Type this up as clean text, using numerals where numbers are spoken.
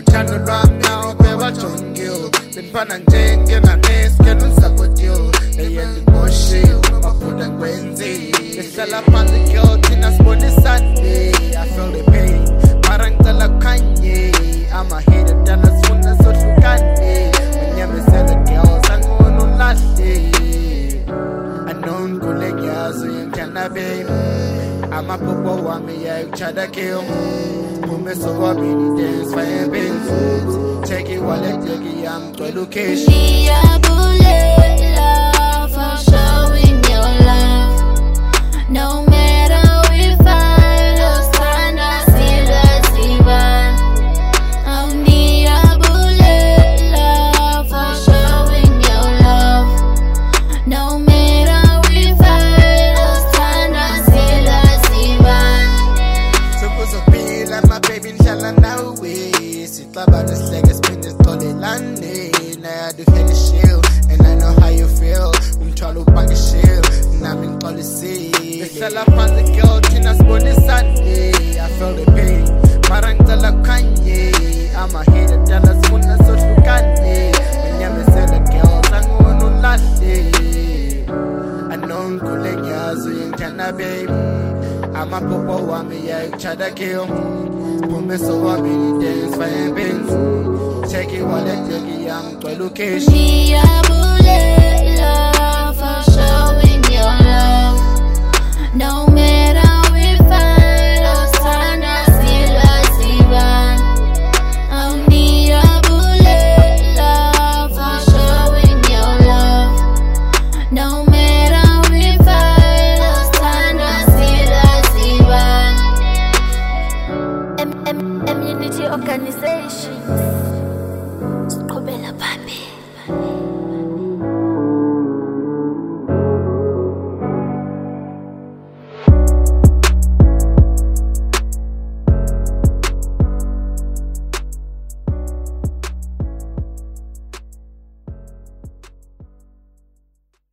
uthando lwami awubebajongiwe benifana njengena nesikelo support you eyendimoshile mafuta ngwenzile behlala phansi girl thina sibonisane I feel the pain mara ngicela kukhanye ama hate dala sifuna sohlukane unyamezela girls angona ulahle I know ngule ngiyazi uyangithanda baby amaphupho wami yakuchada kill Mume sobabili dance fire bills Take it wallet take I'm to location Diabulela for showing your love No matter we fight or stand I see the sivan I'm Diabulela for showing your love No matter we fight or stand I see the sivan Supposed my baby nhlala nawe Sixabana sihleke siphinde sixolelane Now I do hear the shield And I know how you feel Umthwalo ubhange shield Nami ngixolisile Behlala phansi girl thina sibonisane I feel the pain Mara ngicela kukhanye Ama hate dala sifuna sohlukane Unyamezela girls angona ulahle I know ngule ngiyazi uyangithanda baby amaphupho wami yakuchada kill Mume sobabili dance fire bills Take it wallet take I'm to location Diabulela for showing your love